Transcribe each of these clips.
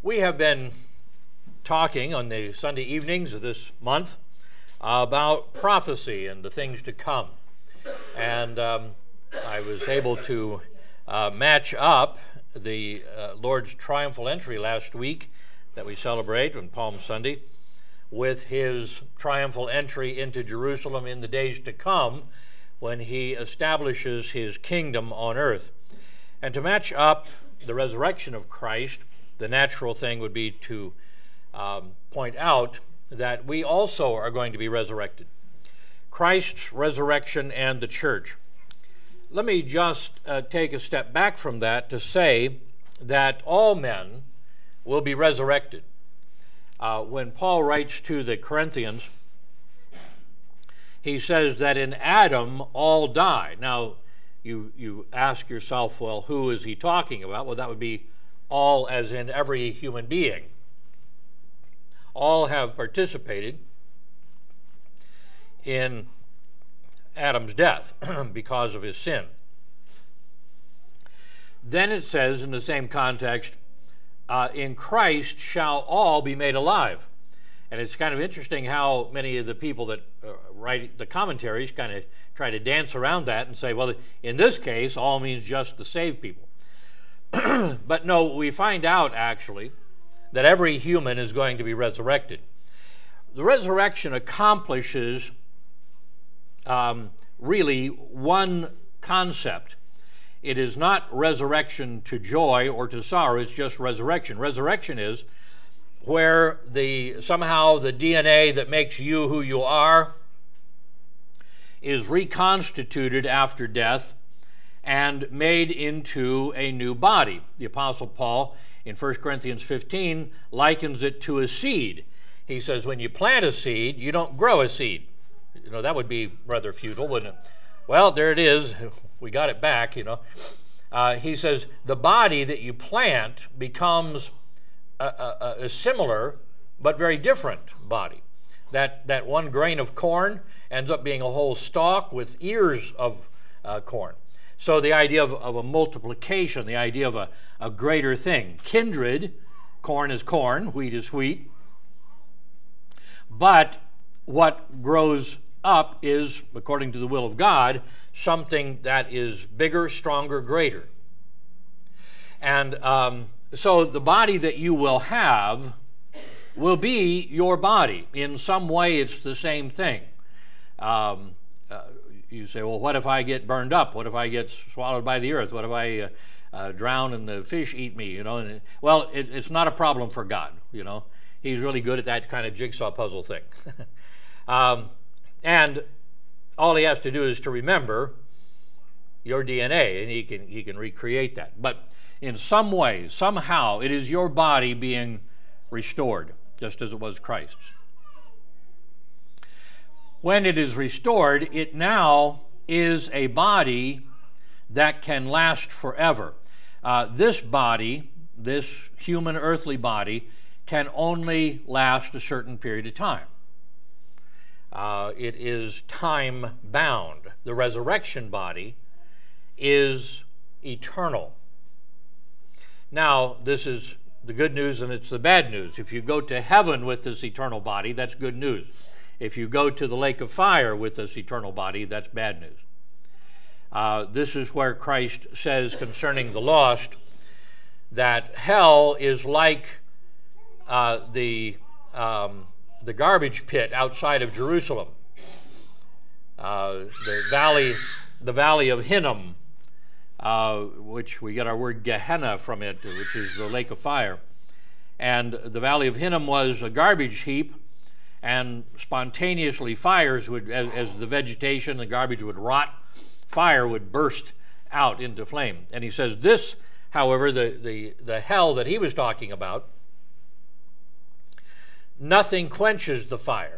We have been talking on the Sunday evenings of this month about prophecy and the things to come. And I was able to match up the Lord's triumphal entry last week that we celebrate on Palm Sunday with his triumphal entry into Jerusalem in the days to come when he establishes his kingdom on earth. And to match up the resurrection of Christ, the natural thing would be to point out that we also are going to be resurrected. Christ's resurrection and the church. Let me just take a step back from that to say that all men will be resurrected. When Paul writes to the Corinthians, he says that in Adam all die. Now, you ask yourself, well, who is he talking about? Well, that would be all as in every human being. All have participated in Adam's death because of his sin. Then it says in the same context, in Christ shall all be made alive. And it's kind of interesting how many of the people that write the commentaries kind of try to dance around that and say, well, in this case, all means just the saved people. But no, we find out actually that every human is going to be resurrected. The resurrection accomplishes really one concept. It is not resurrection to joy or to sorrow, it's just resurrection. Resurrection is where somehow the DNA that makes you who you are is reconstituted after death and made into a new body. The Apostle Paul in 1 Corinthians 15 likens it to a seed. He says when you plant a seed, you don't grow a seed. You know, that would be rather futile, wouldn't it? Well, there it is. We got it back, you know. He says the body that you plant becomes a similar but very different body. That one grain of corn ends up being a whole stalk with ears of corn. So the idea of a multiplication, the idea of a greater thing. Kindred, corn is corn, wheat is wheat. But what grows up is, according to the will of God, something that is bigger, stronger, greater. And so the body that you will have will be your body. In some way, it's the same thing. You say, well, what if I get burned up? What if I get swallowed by the earth? What if I drown and the fish eat me? You know, well, it's not a problem for God. You know, He's really good at that kind of jigsaw puzzle thing. And all He has to do is to remember your DNA, and He can recreate that. But in some way, somehow, it is your body being restored, just as it was Christ's. When it is restored, it now is a body that can last forever. This body, this human earthly body, can only last a certain period of time. It is time-bound. The resurrection body is eternal. Now, this is the good news and it's the bad news. If you go to heaven with this eternal body, that's good news. If you go to the lake of fire with this eternal body, that's bad news. This is where Christ says concerning the lost that hell is like the garbage pit outside of Jerusalem, the valley of Hinnom, which we get our word Gehenna from it, which is the lake of fire. And the valley of Hinnom was a garbage heap, and spontaneously fires would, as the vegetation, the garbage would rot, fire would burst out into flame. And he says this, however, the hell that he was talking about, nothing quenches the fire.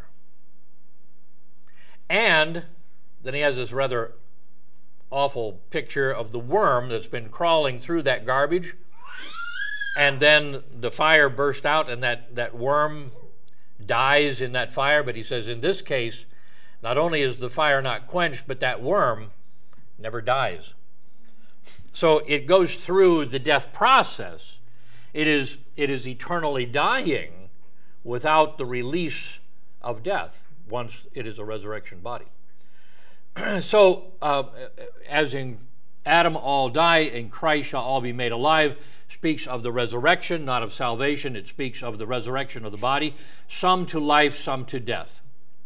And then he has this rather awful picture of the worm that's been crawling through that garbage, and then the fire burst out and that worm dies in that fire. But he says in this case, not only is the fire not quenched, but that worm never dies. So it goes through the death process, It is eternally dying without the release of death once it is a resurrection body. So, as in Adam all die, in Christ shall all be made alive, speaks of the resurrection, not of salvation. It speaks of the resurrection of the body, some to life, some to death.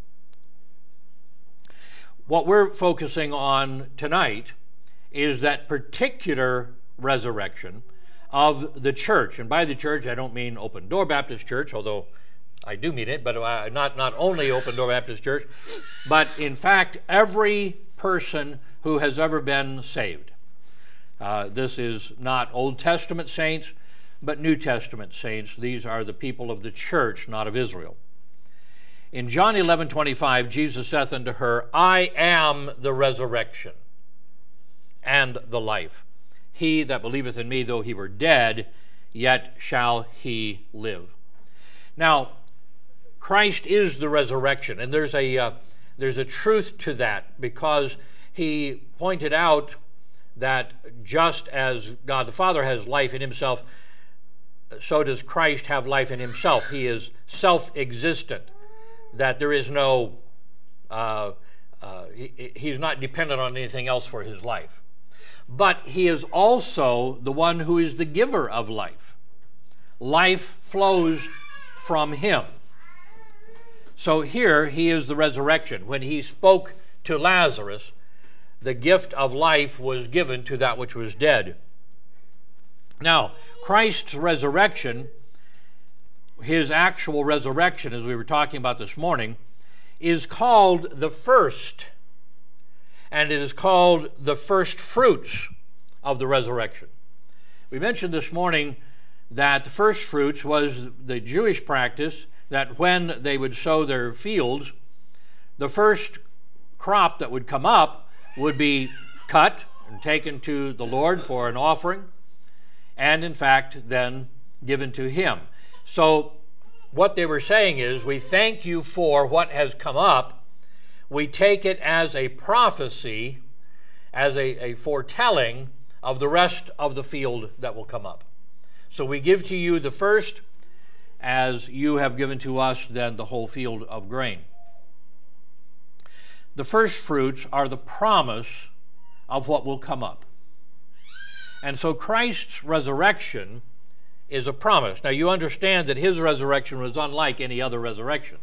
What we're focusing on tonight is that particular resurrection of the church. And by the church, I don't mean Open Door Baptist Church, although I do mean it, but not only Open Door Baptist Church, but in fact, every person who has ever been saved. This is not Old Testament saints, but New Testament saints. These are the people of the church, not of Israel. In John 11:25, Jesus saith unto her, I am the resurrection and the life. He that believeth in me, though he were dead, yet shall he live. Now, Christ is the resurrection, and there's a truth to that, because he pointed out that just as God the Father has life in himself, so does Christ have life in himself. He is self-existent, that there is no, he's not dependent on anything else for his life. But he is also the one who is the giver of life. Life flows from him. So here he is the resurrection. When he spoke to Lazarus, the gift of life was given to that which was dead. Now, Christ's resurrection, his actual resurrection, as we were talking about this morning, is called the first, and it is called the first fruits of the resurrection. We mentioned this morning that the first fruits was the Jewish practice that when they would sow their fields, the first crop that would come up would be cut and taken to the Lord for an offering, and in fact then given to him. So what they were saying is, we thank you for what has come up. We take it as a prophecy, as a foretelling of the rest of the field that will come up. So we give to you the first, as you have given to us then the whole field of grain. The first fruits are the promise of what will come up. And so Christ's resurrection is a promise. Now you understand that his resurrection was unlike any other resurrection.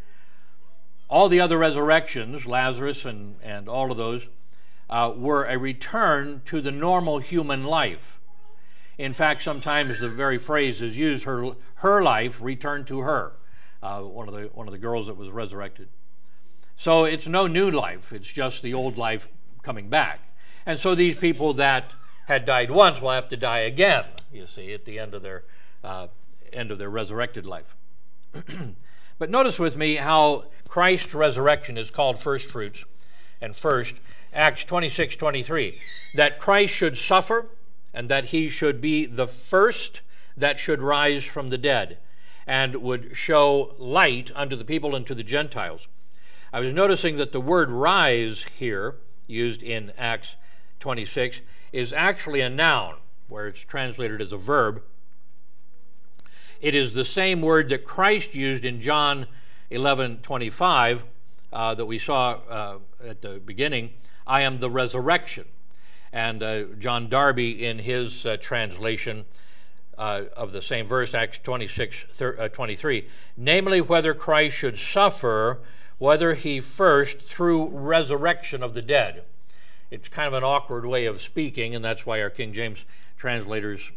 All the other resurrections, Lazarus and all of those, were a return to the normal human life. In fact, sometimes the very phrase is used, her life returned to her, one of the girls that was resurrected. So it's no new life, it's just the old life coming back. And so these people that had died once will have to die again, you see, at the end of their resurrected life. But notice with me how Christ's resurrection is called first fruits and first. Acts 26:23, that Christ should suffer and that he should be the first that should rise from the dead and would show light unto the people and to the Gentiles. I was noticing that the word rise here, used in Acts 26, is actually a noun, where it's translated as a verb. It is the same word that Christ used in John 11:25 that we saw at the beginning. I am the resurrection. And John Darby, in his translation of the same verse, Acts 26:23, namely whether Christ should suffer, whether he first through resurrection of the dead. It's kind of an awkward way of speaking, and that's why our King James translators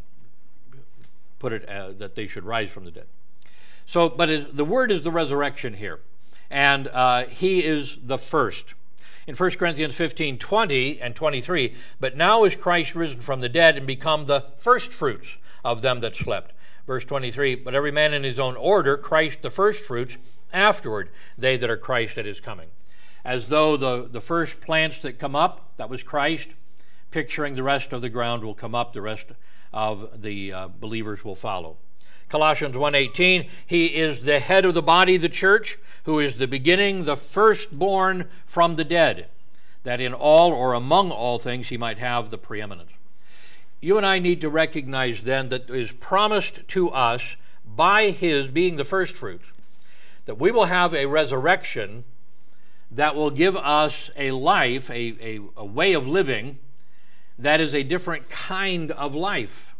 put it that they should rise from the dead. So, but the word is the resurrection here, and he is the first. In 1 Corinthians 15:20 and 23, but now is Christ risen from the dead and become the first fruits of them that slept. Verse 23, but every man in his own order, Christ the first fruits, afterward they that are Christ at his coming. As though the first plants that come up, that was Christ, picturing the rest of the ground will come up, the rest of the believers will follow. Colossians 1:18, he is the head of the body, the church, who is the beginning, the firstborn from the dead, that in all or among all things he might have the preeminence. you and I need to recognize then that it is promised to us by his being the first fruits, that we will have a resurrection that will give us a life, a way of living that is a different kind of life.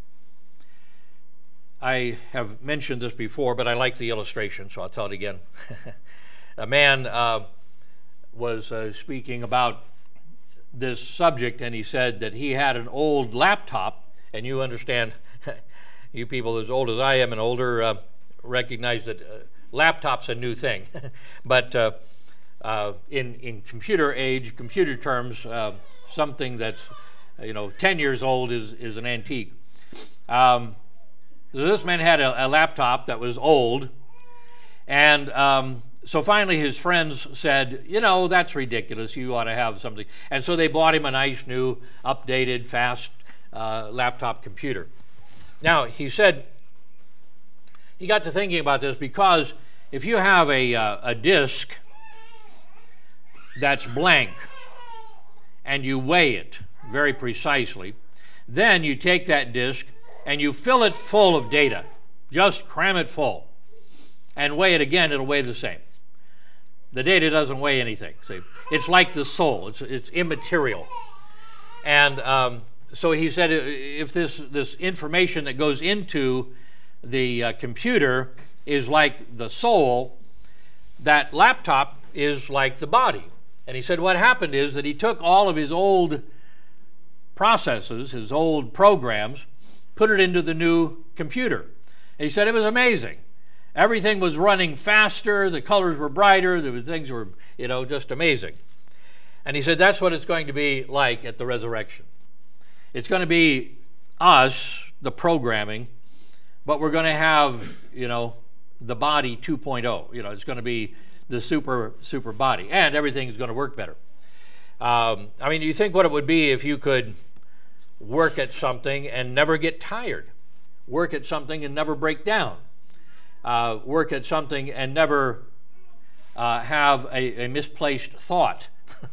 I have mentioned this before, but I like the illustration, so I'll tell it again. A man was speaking about this subject, and he said that he had an old laptop, and you understand, you people as old as I am and older recognize that laptop's a new thing. But in computer age, computer terms, something that's 10 years old is an antique. This man had a laptop that was old, and so finally his friends said, that's ridiculous, you ought to have something. And so they bought him a nice new updated fast laptop computer. Now he said he got to thinking about this, because if you have a disk that's blank and you weigh it very precisely, then you take that disk and you fill it full of data, just cram it full, and weigh it again, it'll weigh the same. The data doesn't weigh anything. See, it's like the soul. It's immaterial. And so he said, if this information that goes into the computer is like the soul, that laptop is like the body. And he said what happened is that he took all of his old processes, his old programs, put it into the new computer. And he said it was amazing. Everything was running faster, the colors were brighter, things were, just amazing. And he said that's what it's going to be like at the resurrection. It's going to be us, the programming, but we're going to have, the body 2.0. It's going to be the super body, and everything is going to work better. You think what it would be if you could work at something and never get tired, work at something and never break down, work at something and never have a misplaced thought.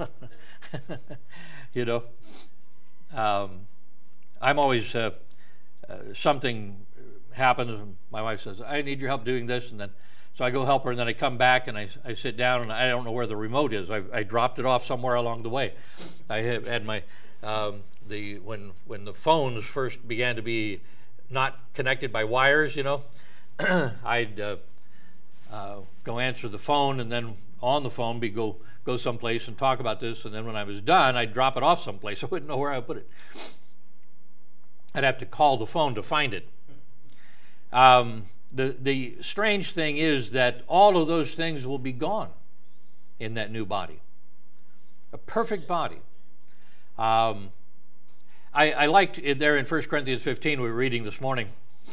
I'm always, something happens, and my wife says, I need your help doing this, and then so I go help her, and then I come back and I sit down, and I don't know where the remote is. I dropped it off somewhere along the way. I had my when the phones first began to be not connected by wires, I'd go answer the phone, and then on the phone go someplace and talk about this, and then when I was done, I'd drop it off someplace. I wouldn't know where I put it. I'd have to call the phone to find it. The strange thing is that all of those things will be gone in that new body. A perfect body. I liked it there in 1 Corinthians 15 we were reading this morning.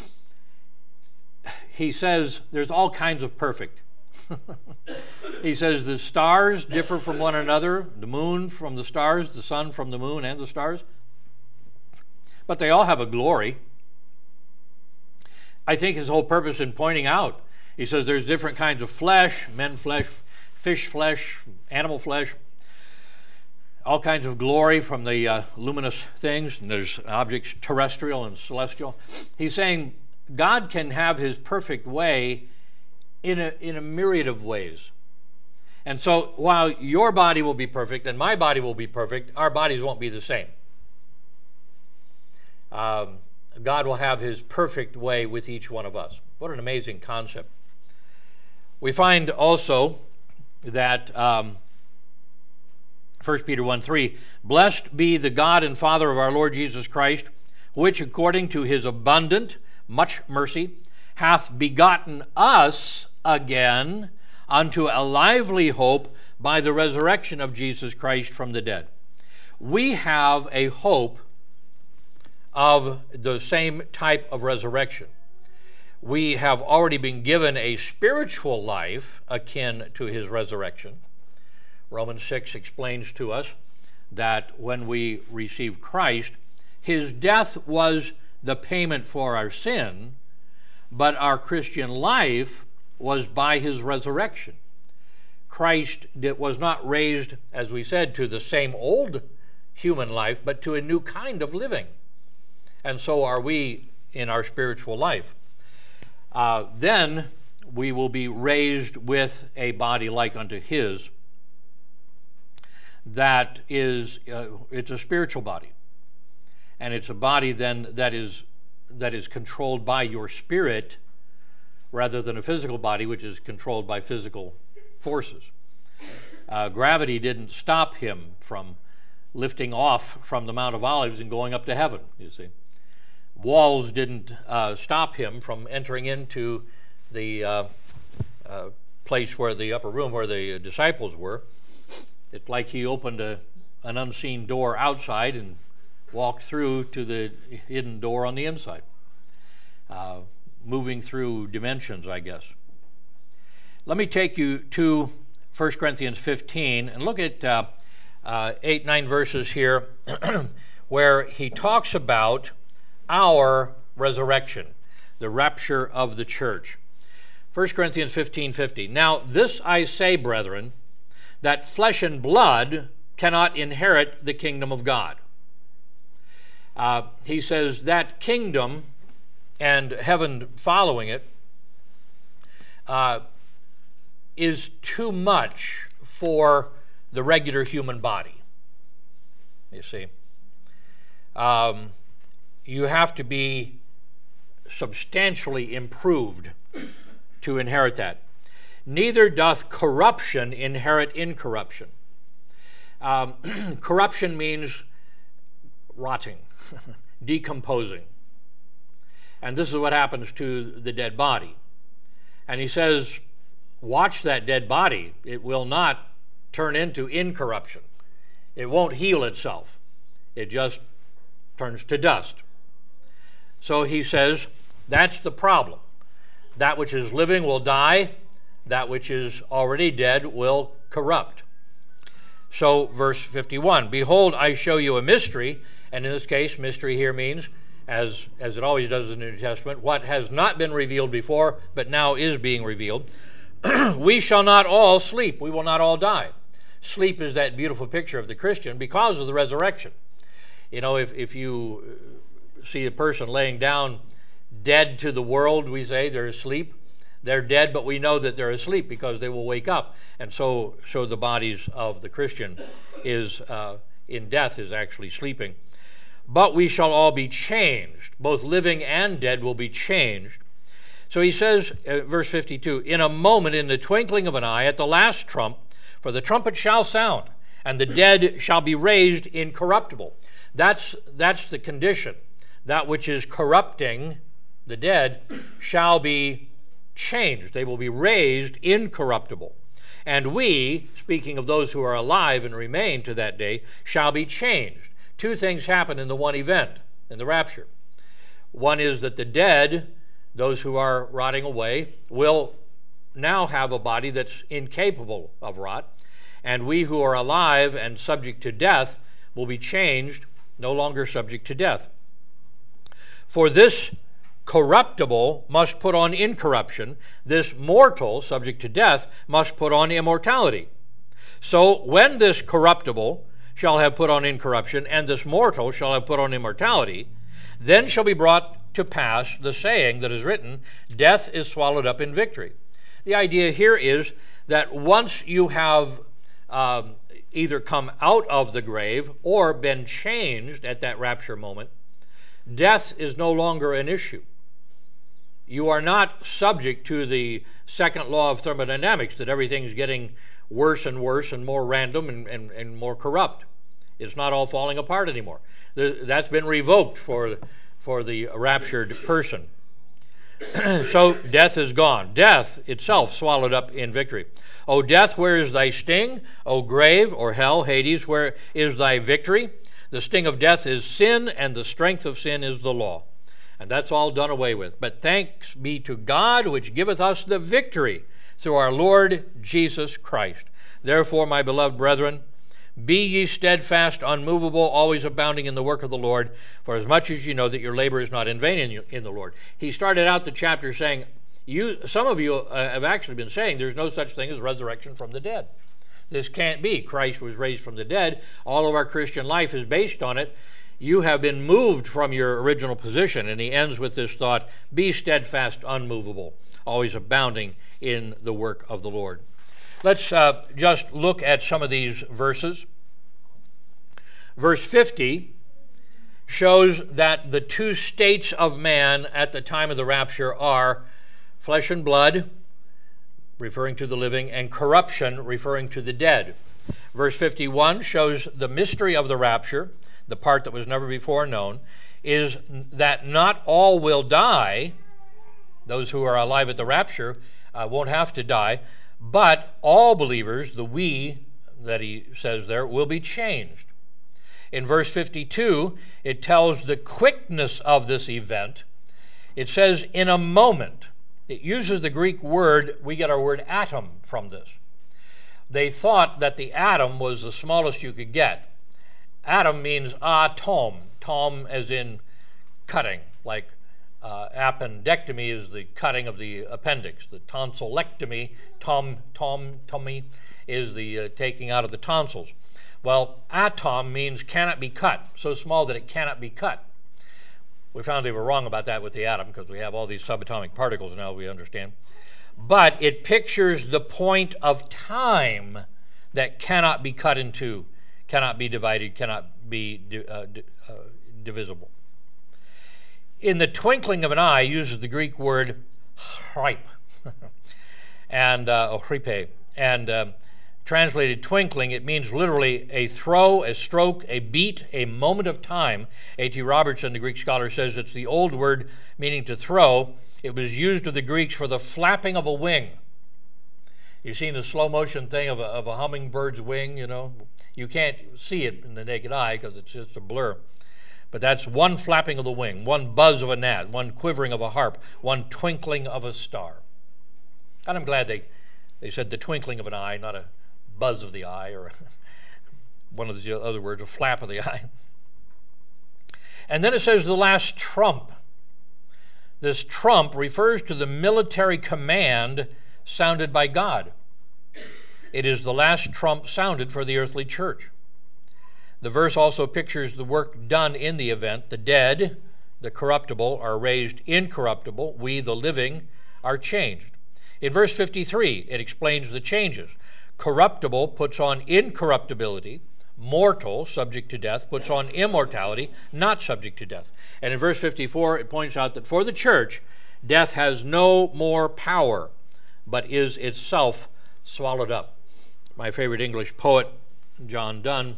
He says there's all kinds of perfect. He says the stars differ from one another, the moon from the stars, the sun from the moon and the stars, but they all have a glory. I think his whole purpose in pointing out, he says there's different kinds of flesh, men flesh, fish flesh, animal flesh, all kinds of glory from the luminous things, and there's objects terrestrial and celestial. He's saying God can have his perfect way in a myriad of ways. And so while your body will be perfect and my body will be perfect, our bodies won't be the same. God will have his perfect way with each one of us. What an amazing concept. We find also that 1 Peter 1:3, blessed be the God and Father of our Lord Jesus Christ, which according to his abundant, much mercy, hath begotten us again unto a lively hope by the resurrection of Jesus Christ from the dead. We have a hope of the same type of resurrection. We have already been given a spiritual life akin to his resurrection. Romans 6 explains to us that when we receive Christ, his death was the payment for our sin, but our Christian life was by his resurrection. Christ was not raised, as we said, to the same old human life, but to a new kind of living. and so are we in our spiritual life. Then we will be raised with a body like unto his. That is, it's a spiritual body. And it's a body then that is controlled by your spirit rather than a physical body which is controlled by physical forces. Gravity didn't stop him from lifting off from the Mount of Olives and going up to heaven, you see. Walls didn't stop him from entering into the place where the upper room where the disciples were. It's like he opened an unseen door outside and walked through to the hidden door on the inside, moving through dimensions, I guess. Let me take you to 1 Corinthians 15 and look at 8-9 verses here where he talks about our resurrection, the rapture of the church. 1 Corinthians 15:50. Now this I say, brethren, that flesh and blood cannot inherit the kingdom of God. He says that kingdom and heaven following it is too much for the regular human body. You see, you have to be substantially improved to inherit that. Neither doth corruption inherit incorruption. Corruption means rotting, decomposing. And this is what happens to the dead body. And he says, watch that dead body. It will not turn into incorruption. It won't heal itself. It just turns to dust. So he says, that's the problem. That which is living will die. That which is already dead will corrupt. So verse 51, behold, I show you a mystery. And in this case, mystery here means, as it always does in the New Testament, what has not been revealed before, but now is being revealed. We shall not all sleep. We will not all die. Sleep is that beautiful picture of the Christian because of the resurrection. You know, if you see a person laying down dead to the world, we say they're asleep. They're dead, but we know that they're asleep because they will wake up. And so the bodies of the Christian is in death is actually sleeping. But we shall all be changed. Both living and dead will be changed. So he says, verse 52, in a moment, in the twinkling of an eye, at the last trump, for the trumpet shall sound, and the dead shall be raised incorruptible. That's the condition. That which is corrupting the dead shall be changed. They will be raised incorruptible. And we, speaking of those who are alive and remain to that day, shall be changed. Two things happen in the one event, in the rapture. One is that the dead, those who are rotting away, will now have a body that's incapable of rot. And we who are alive and subject to death will be changed, no longer subject to death. For this corruptible must put on incorruption. This mortal, subject to death, must put on immortality. So when this corruptible shall have put on incorruption, and this mortal shall have put on immortality, then shall be brought to pass the saying that is written, death is swallowed up in victory. The idea here is that once you have either come out of the grave or been changed at that rapture moment, death is no longer an issue. You are not subject to the second law of thermodynamics, that everything's getting worse and worse and more random and more corrupt. It's not all falling apart anymore. That's been revoked for the raptured person. So death is gone. Death itself swallowed up in victory. O death, where is thy sting? O grave, or hell, Hades, where is thy victory? The sting of death is sin, and the strength of sin is the law. And that's all done away with. But thanks be to God, which giveth us the victory through our Lord Jesus Christ. Therefore, my beloved brethren, be ye steadfast, unmovable, always abounding in the work of the Lord, for as much as you know that your labor is not in vain in the Lord. He started out the chapter saying, some of you have actually been saying there's no such thing as resurrection from the dead. This can't be. Christ was raised from the dead. All of our Christian life is based on it. you have been moved from your original position. And he ends with this thought, be steadfast, unmovable, always abounding in the work of the Lord. Let's just look at some of these verses. Verse 50 shows that the two states of man at the time of the rapture are flesh and blood, referring to the living, and corruption, referring to the dead. Verse 51 shows the mystery of the rapture, the part that was never before known, is that not all will die. Those who are alive at the rapture won't have to die, but all believers, the we that he says there, will be changed. In verse 52, it tells the quickness of this event. It says, in a moment. It uses the Greek word, we get our word atom from this. They thought that the atom was the smallest you could get. Atom means atom, tom as in cutting, like appendectomy is the cutting of the appendix. The tonsillectomy, tommy, is the taking out of the tonsils. Well, atom means cannot be cut, so small that it cannot be cut. We found they were wrong about that with the atom because we have all these subatomic particles now, we understand. But it pictures the point of time that cannot be cut in two, cannot be divided, cannot be divisible. In the twinkling of an eye, uses the Greek word hripe, and hripe, and translated twinkling, it means literally a throw, a stroke, a beat, a moment of time. A.T. Robertson, the Greek scholar, says it's the old word meaning to throw. It was used of the Greeks for the flapping of a wing. You've seen the slow motion thing of a hummingbird's wing, you know. You can't see it in the naked eye because it's just a blur. But that's one flapping of the wing, one buzz of a gnat, one quivering of a harp, one twinkling of a star. And I'm glad they said the twinkling of an eye, not a buzz of the eye, or one of the other words, a flap of the eye. And then it says the last trump. This trump refers to the military command sounded by God. It is the last trump sounded for the earthly church. The verse also pictures the work done in the event. The dead, the corruptible, are raised incorruptible. We, the living, are changed. In verse 53, it explains the changes. Corruptible puts on incorruptibility. Mortal, subject to death, puts on immortality, not subject to death. And in verse 54, it points out that for the church, death has no more power, but is itself swallowed up. My favorite English poet, John Donne,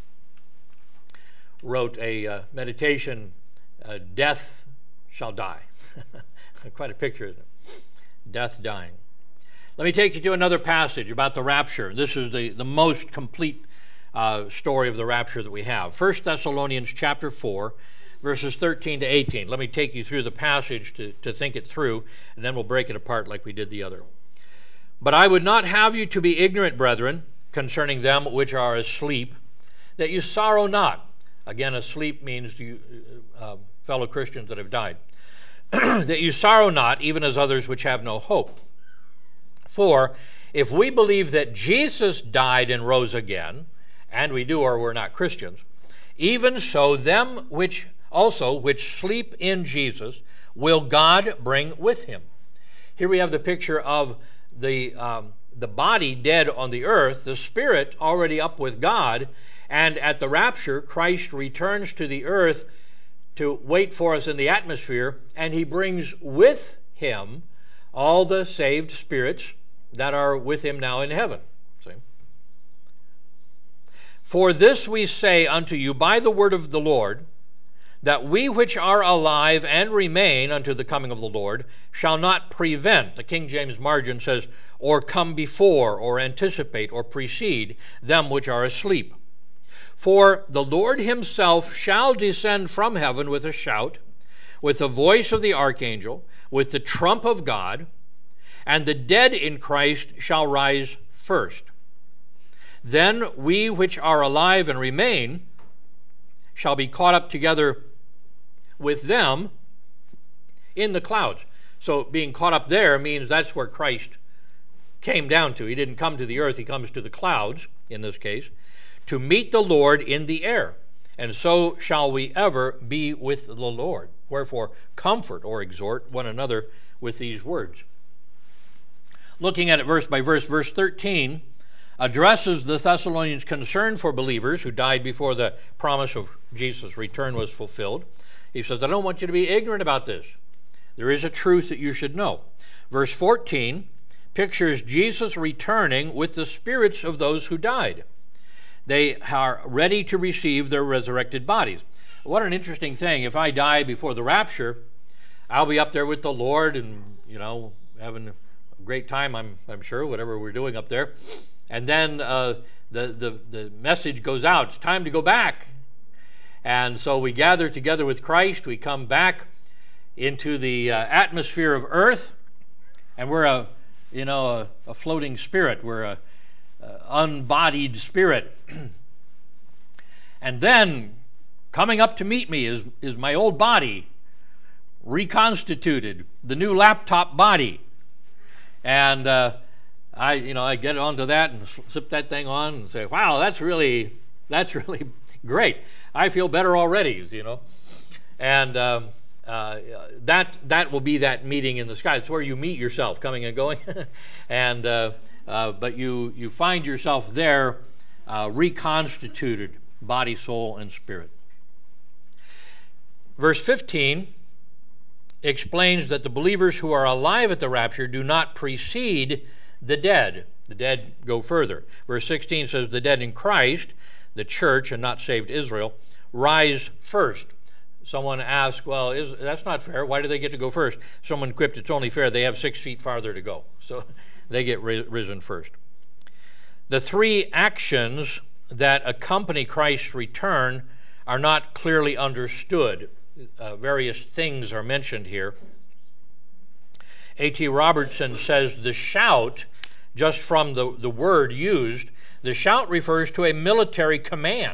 wrote a meditation, Death Shall Die. Quite a picture, isn't it? Death dying. Let me take you to another passage about the rapture. This is the most complete story of the rapture that we have. 1 Thessalonians chapter 4, verses 13 to 18. Let me take you through the passage to think it through, and then we'll break it apart like we did the other. But I would not have you to be ignorant, brethren, concerning them which are asleep, that you sorrow not. Again, asleep means you, fellow Christians that have died. That you sorrow not, even as others which have no hope. For if we believe that Jesus died and rose again, and we do or we're not Christians, even so them which sleep in Jesus will God bring with him. Here we have the picture of the body dead on the earth, the spirit already up with God, and at the rapture, Christ returns to the earth to wait for us in the atmosphere, and he brings with him all the saved spirits that are with him now in heaven. See? For this we say unto you by the word of the Lord, that we which are alive and remain unto the coming of the Lord shall not prevent, the King James margin says, or come before, or anticipate, or precede them which are asleep. For the Lord himself shall descend from heaven with a shout, with the voice of the archangel, with the trump of God, and the dead in Christ shall rise first. Then we which are alive and remain shall be caught up together with them in the clouds. So being caught up there means that's where Christ came down to. He didn't come to the earth, he comes to the clouds, in this case, to meet the Lord in the air. and so shall we ever be with the Lord. Wherefore, comfort or exhort one another with these words. Looking at it verse by verse, verse 13 addresses the Thessalonians' concern for believers who died before the promise of Jesus' return was fulfilled. He says, I don't want you to be ignorant about this. There is a truth that you should know. Verse 14 pictures Jesus returning with the spirits of those who died. They are ready to receive their resurrected bodies. What an interesting thing. If I die before the rapture, I'll be up there with the Lord and, having a great time, I'm sure, whatever we're doing up there. And then the message goes out. It's time to go back. And so we gather together with Christ. We come back into the atmosphere of earth, and we're a floating spirit. We're a unbodied spirit. And then coming up to meet me is my old body, reconstituted, the new laptop body. And I get onto that and slip that thing on and say, wow, that's really great. I feel better already, And that will be that meeting in the sky. It's where you meet yourself, coming and going. And but you find yourself there, reconstituted, body, soul, and spirit. Verse 15 explains that the believers who are alive at the rapture do not precede the dead. The dead go further. Verse 16 says, the dead in Christ, the church, and not saved Israel, rise first. Someone asked, well, that's not fair. Why do they get to go first? Someone quipped, it's only fair. They have 6 feet farther to go. So they get risen first. The 3 actions that accompany Christ's return are not clearly understood. Various things are mentioned here. A.T. Robertson says the shout, just from the word used, the shout refers to a military command.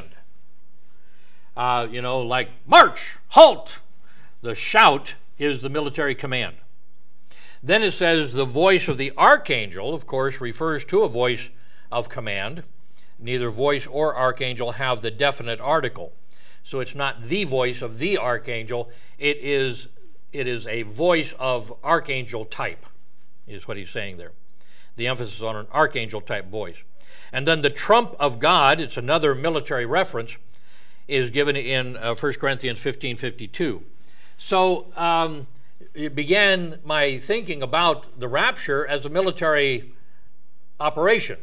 Like march, halt. The shout is the military command. Then it says the voice of the archangel, of course, refers to a voice of command. Neither voice or archangel have the definite article. So it's not the voice of the archangel. It is a voice of archangel type, is what he's saying there. The emphasis on an archangel type voice. And then the trump of God, it's another military reference, is given in 1 Corinthians 15:52. So it began my thinking about the rapture as a military operation.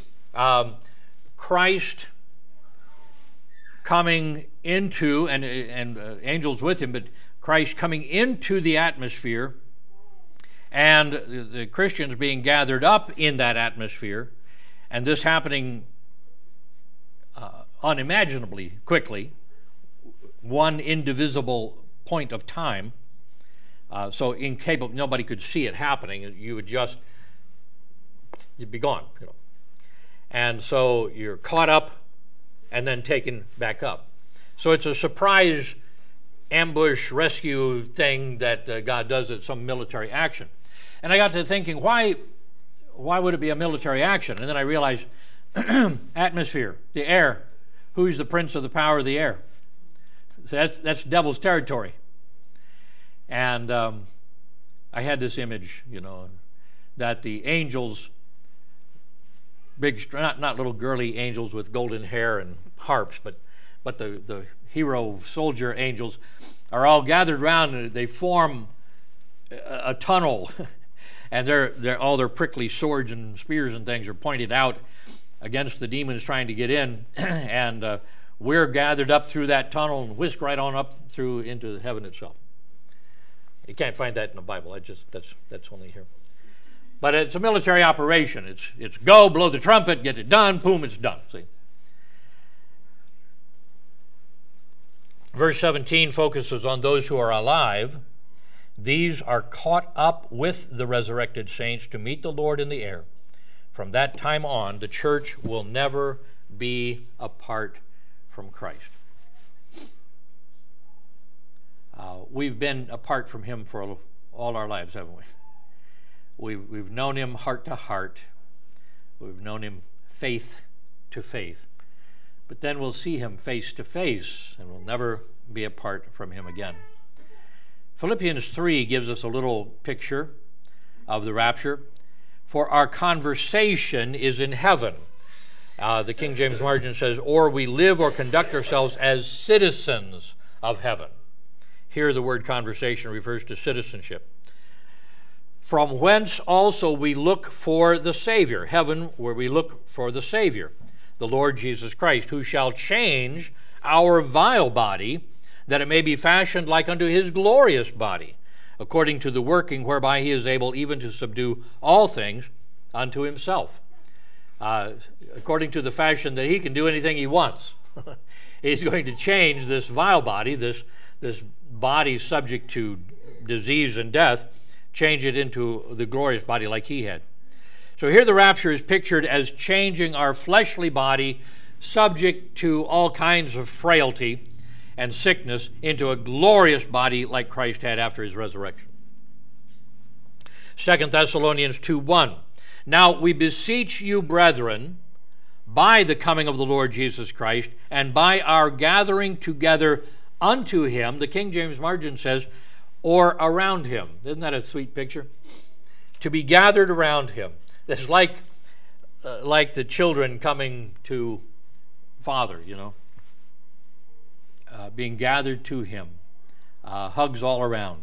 Christ coming into, and angels with him, but Christ coming into the atmosphere, and the Christians being gathered up in that atmosphere, and this happening unimaginably quickly, one indivisible point of time, so incapable, nobody could see it happening. You'd be gone, And so you're caught up and then taken back up. So it's a surprise ambush rescue thing that God does at some military action. And I got to thinking, why would it be a military action? And then I realized, atmosphere, the air. Who's the prince of the power of the air? So that's devil's territory. And I had this image, that the angels, big, not little girly angels with golden hair and harps, but the hero soldier angels are all gathered around, and they form a tunnel, and all their prickly swords and spears and things are pointed out against the demons trying to get in, and we're gathered up through that tunnel and whisked right on up through into heaven itself. You can't find that in the Bible. That's only here. But it's a military operation. It's go, blow the trumpet, get it done, boom, it's done. See? Verse 17 focuses on those who are alive. These are caught up with the resurrected saints to meet the Lord in the air. From that time on, the church will never be apart from Christ. We've been apart from him for all our lives, haven't we? We've known him heart to heart. We've known him faith to faith. but then we'll see him face to face, and we'll never be apart from him again. Philippians 3 gives us a little picture of the rapture. For our conversation is in heaven. The King James margin says, or we live or conduct ourselves as citizens of heaven. Here the word conversation refers to citizenship. From whence also we look for the Savior, heaven, where we look for the Savior, the Lord Jesus Christ, who shall change our vile body, that it may be fashioned like unto his glorious body, according to the working whereby he is able even to subdue all things unto himself. According to the fashion that he can do anything he wants. He's going to change this vile body, this body subject to disease and death, change it into the glorious body like he had. So here the rapture is pictured as changing our fleshly body, subject to all kinds of frailty and sickness, into a glorious body like Christ had after his resurrection. 2 Thessalonians 2:1. Now we beseech you, brethren, by the coming of the Lord Jesus Christ, and by our gathering together unto him, the King James margin says, or around him. Isn't that a sweet picture? To be gathered around him. It's like the children coming to Father, being gathered to him. Hugs all around,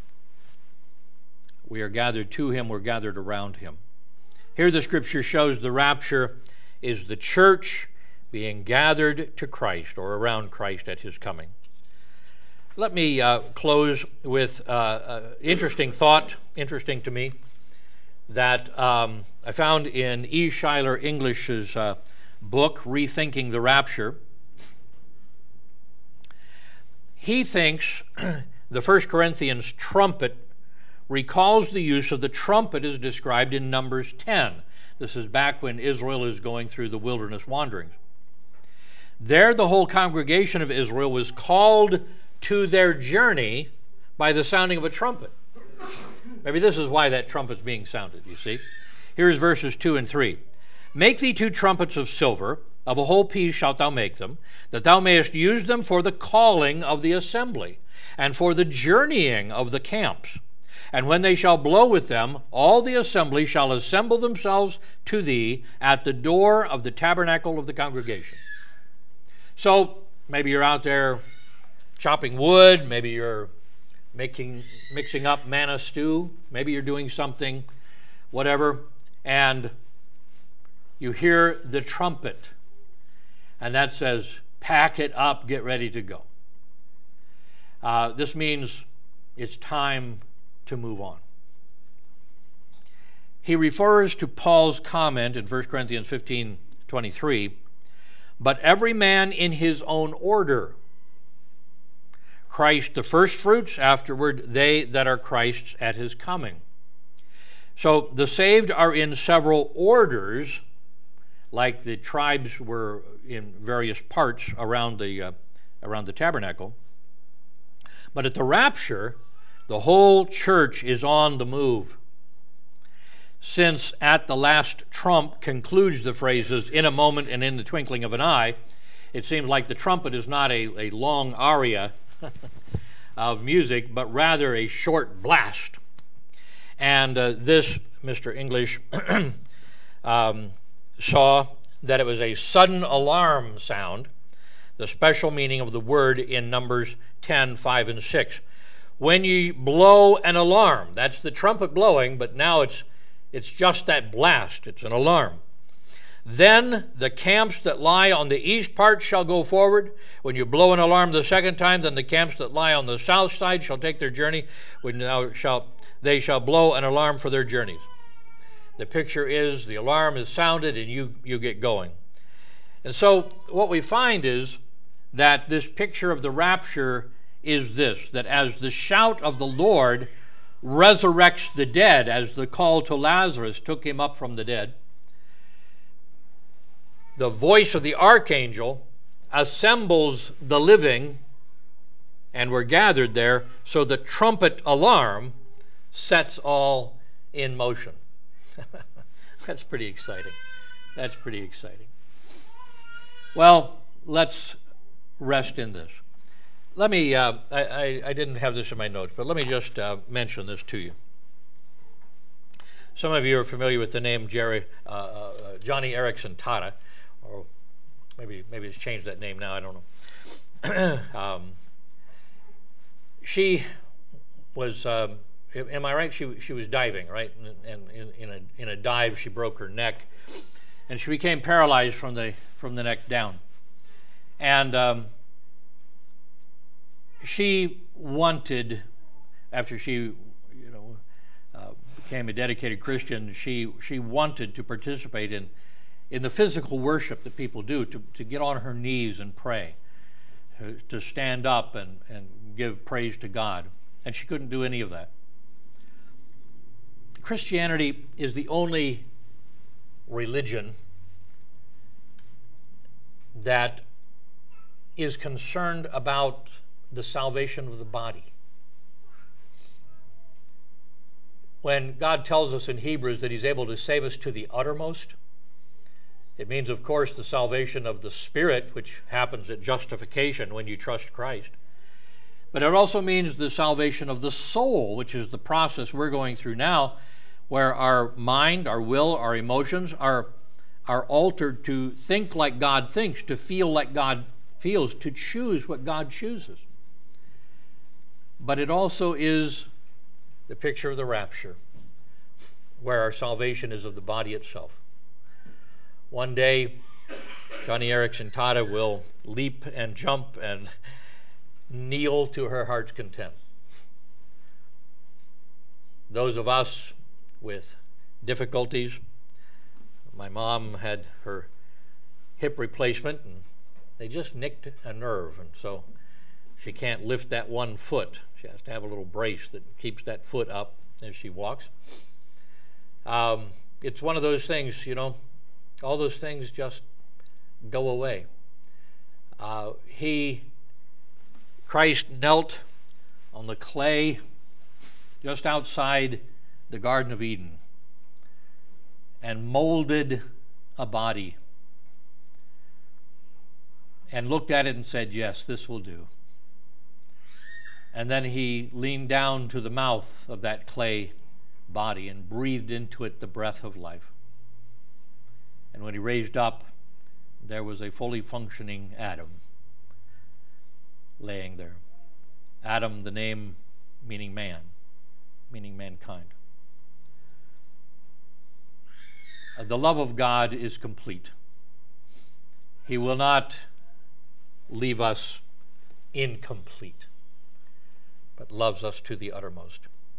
We are gathered to him, we're gathered around him. Here the scripture shows the rapture is the church being gathered to Christ or around Christ at his coming. Let me close with interesting thought, interesting to me, that I found in E. Schuyler English's book, Rethinking the Rapture. He thinks the 1 Corinthians trumpet recalls the use of the trumpet as described in Numbers 10. This is back when Israel is going through the wilderness wanderings. There, the whole congregation of Israel was called to their journey by the sounding of a trumpet. Maybe this is why that trumpet's being sounded, you see. Here's verses 2 and 3. Make thee 2 trumpets of silver, of a whole piece shalt thou make them, that thou mayest use them for the calling of the assembly, and for the journeying of the camps. And when they shall blow with them, all the assembly shall assemble themselves to thee at the door of the tabernacle of the congregation. So maybe you're out there chopping wood, maybe you're mixing up manna stew, maybe you're doing something, whatever, and you hear the trumpet, and that says, pack it up, get ready to go. This means it's time to move on. He refers to Paul's comment in 1 Corinthians 15:23, but every man in his own order. Christ the firstfruits, afterward they that are Christ's at his coming. So the saved are in several orders, like the tribes were in various parts around the tabernacle. But at the rapture, the whole church is on the move. Since at the last trump concludes the phrases, in a moment and in the twinkling of an eye, it seems like the trumpet is not a long aria of music, but rather a short blast. And this, Mr. English saw that it was a sudden alarm sound, the special meaning of the word in Numbers 10, 5, and 6. When ye blow an alarm, that's the trumpet blowing, but now it's just that blast, it's an alarm. Then the camps that lie on the east part shall go forward. When you blow an alarm the second time, then the camps that lie on the south side shall take their journey. They shall blow an alarm for their journeys. The picture is the alarm is sounded and you get going. And so what we find is that this picture of the rapture is this, that as the shout of the Lord resurrects the dead, as the call to Lazarus took him up from the dead, the voice of the archangel assembles the living, and we're gathered there, so the trumpet alarm sets all in motion. That's pretty exciting. That's pretty exciting. Well, let's rest in this. Let me, I didn't have this in my notes, but let me just mention this to you. Some of you are familiar with the name Joni Eareckson Tada, or maybe it's changed that name now, I don't know. She was, am I right? She was diving, right? And in a dive, she broke her neck, and she became paralyzed from the neck down. And she wanted, after she became a dedicated Christian, she wanted to participate in the physical worship that people do, to get on her knees and pray, to stand up and give praise to God. And she couldn't do any of that. Christianity is the only religion that is concerned about the salvation of the body. When God tells us in Hebrews that He's able to save us to the uttermost, it means, of course, the salvation of the spirit, which happens at justification when you trust Christ. But it also means the salvation of the soul, which is the process we're going through now, where our mind, our will, our emotions are altered to think like God thinks, to feel like God feels, to choose what God chooses. But it also is the picture of the rapture, where our salvation is of the body itself. One day, Joni Eareckson Tada will leap and jump and kneel to her heart's content. Those of us with difficulties, my mom had her hip replacement, and they just nicked a nerve, and so she can't lift that one foot. She has to have a little brace that keeps that foot up as she walks. It's one of those things, all those things just go away. Christ knelt on the clay just outside the Garden of Eden and molded a body and looked at it and said, yes, this will do. And then He leaned down to the mouth of that clay body and breathed into it the breath of life. And when He raised up, there was a fully functioning Adam laying there. Adam, the name meaning man, meaning mankind. The love of God is complete. He will not leave us incomplete, but loves us to the uttermost.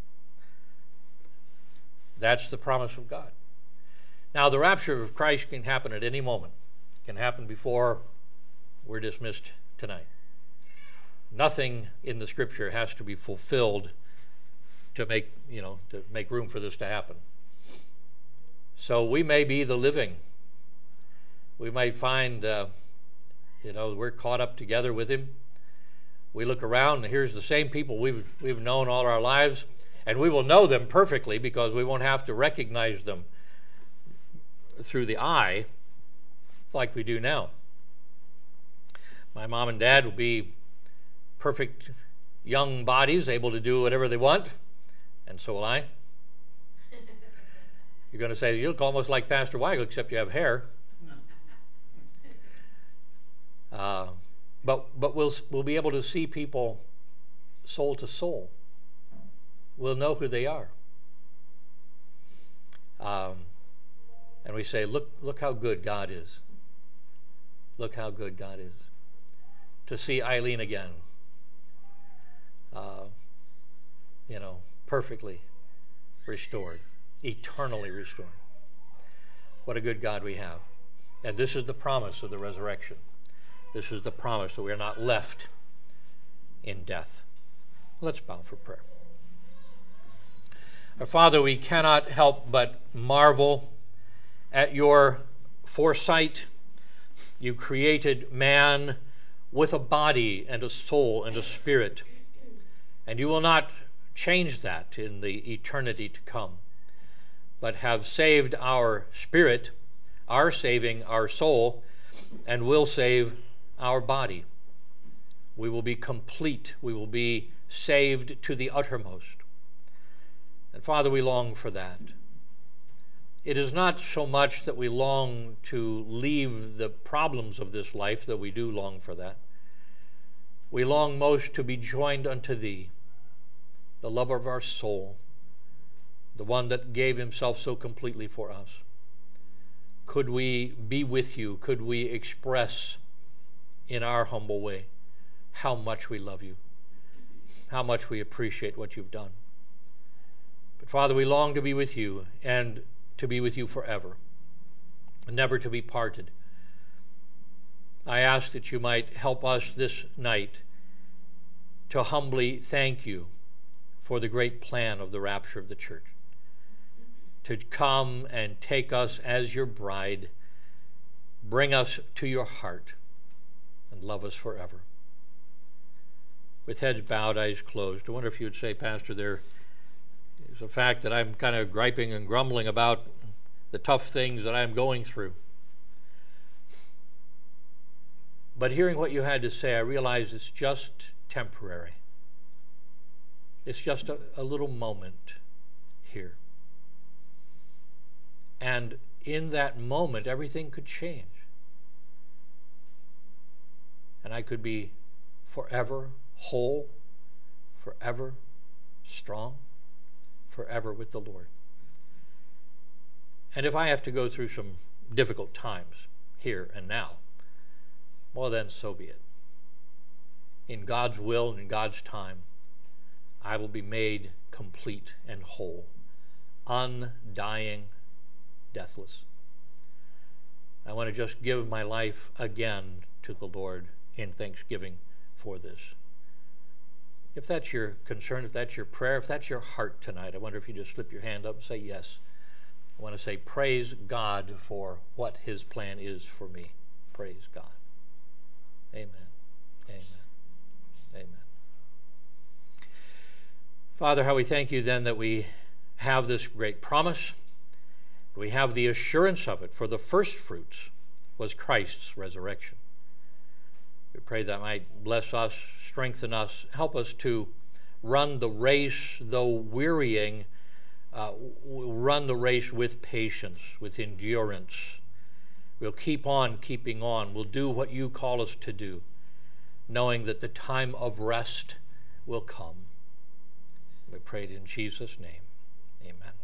That's the promise of God. Now, the rapture of Christ can happen at any moment. It can happen before we're dismissed tonight. Nothing in the Scripture has to be fulfilled to make room for this to happen. So we may be the living. We might find, we're caught up together with Him. We look around, and here's the same people we've known all our lives, and we will know them perfectly because we won't have to recognize them through the eye like we do now. My mom and dad will be perfect young bodies, able to do whatever they want, and so will I. You're going to say, you look almost like Pastor Weigel, except you have hair. But we'll be able to see people soul to soul. We'll know who they are. And we say, look how good God is. Look how good God is. To see Eileen again, perfectly restored, eternally restored. What a good God we have. And this is the promise of the resurrection. This is the promise that we are not left in death. Let's bow for prayer. Our Father, we cannot help but marvel at your foresight. You created man with a body and a soul and a spirit, and you will not change that in the eternity to come, but have saved our spirit, are saving our soul, and will save our body. We will be complete. We will be saved to the uttermost. And Father, we long for that. It is not so much that we long to leave the problems of this life, though we do long for that. We long most to be joined unto Thee, the lover of our soul, the one that gave Himself so completely for us. Could we be with You? Could we express in our humble way how much we love You, how much we appreciate what You've done? But Father, we long to be with You, and to be with You forever, and never to be parted. I ask that You might help us this night to humbly thank You for the great plan of the rapture of the church, to come and take us as Your bride, bring us to Your heart, and love us forever. With heads bowed, eyes closed, I wonder if you would say, Pastor, there is a fact that I'm kind of griping and grumbling about the tough things that I'm going through. But hearing what you had to say, I realize it's just temporary. It's just a little moment here. And in that moment, everything could change. And I could be forever whole, forever strong, forever with the Lord. And if I have to go through some difficult times here and now, well then, so be it. In God's will and in God's time, I will be made complete and whole, undying, deathless. I want to just give my life again to the Lord in thanksgiving for this. If that's your concern, if that's your prayer, if that's your heart tonight, I wonder if you just slip your hand up and say yes. I want to say praise God for what His plan is for me. Praise God. Amen. Amen. Amen. Father, how we thank You then that we have this great promise. We have the assurance of it, for the first fruits was Christ's resurrection. We pray that might bless us, strengthen us, help us to run the race, though wearying, run the race with patience, with endurance. We'll keep on keeping on. We'll do what You call us to do, knowing that the time of rest will come. We pray it in Jesus' name. Amen.